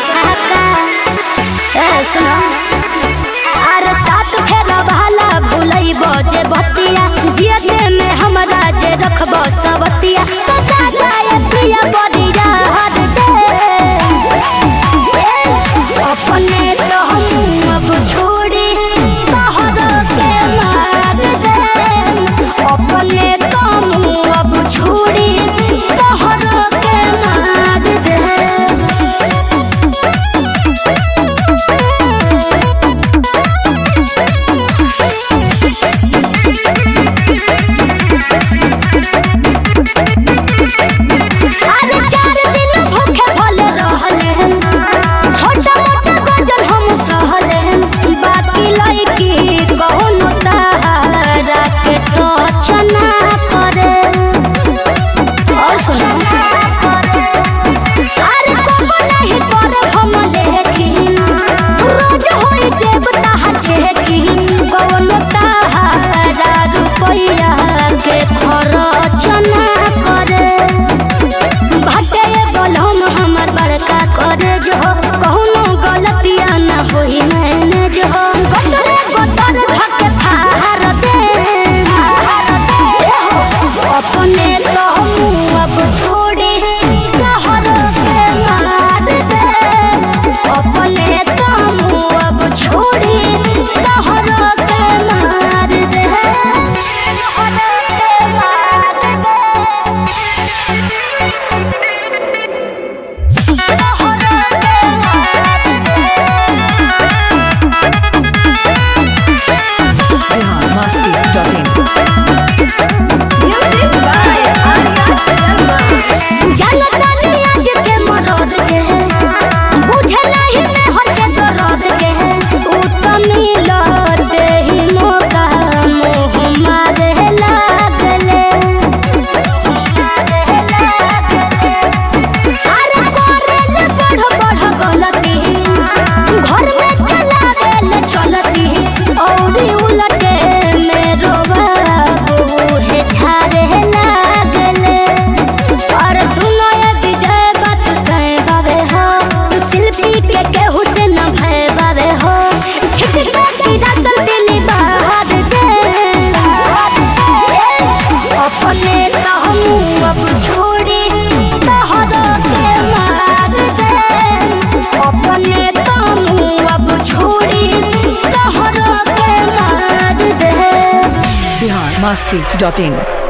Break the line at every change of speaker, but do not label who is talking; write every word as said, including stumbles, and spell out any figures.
छाका ए सुनो अरे साथ फेरा भाला भुलई बजे बतिया जियते में हमरा जे रखब सबतिया तो साजाए प्रिया बदिया हद दे अपने तो हम अब छोड़ी तोहर के मार दे अपने तो हम अब छोड़ी तोहर के मार दे
masti dot in